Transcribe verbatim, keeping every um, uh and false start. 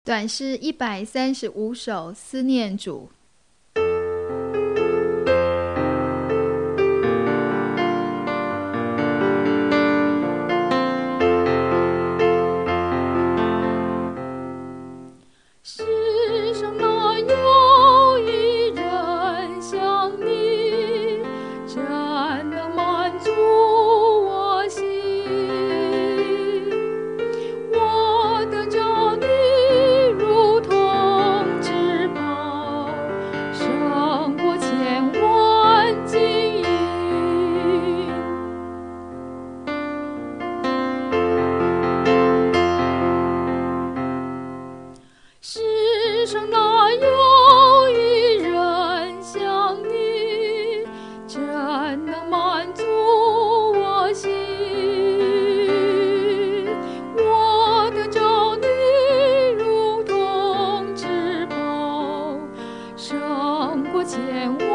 短诗一百三十五首，思念主。 世上哪有一人像你，真能满足我心。我得着你如同至宝，胜过千万金银。世上哪有一人像你，真能满足我心。我得着你如同至宝，胜过千万